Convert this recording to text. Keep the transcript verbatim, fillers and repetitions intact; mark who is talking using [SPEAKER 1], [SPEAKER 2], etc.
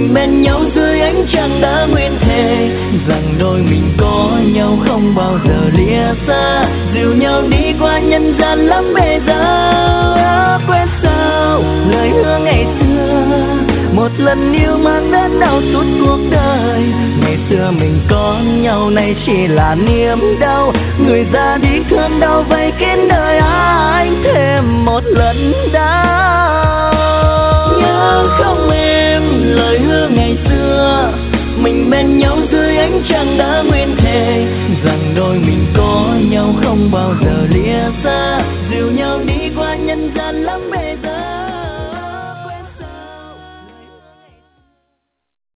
[SPEAKER 1] mình bên nhau dưới ánh trăng đã nguyện thề rằng đôi mình có nhau không bao giờ lìa xa, dìu nhau đi qua nhân gian lắm bề dâu. Quên sao lời hứa ngày xưa, một lần yêu mang đến đau suốt cuộc đời. Ngày xưa mình có nhau nay chỉ là niềm đau, người ra đi thương đau vây kín đời anh thêm một lần đau. Nhớ không em lời hứa ngày xưa, mình bên nhau dưới ánh trăng đã nguyện thề rằng đôi mình có nhau không bao giờ lìa xa,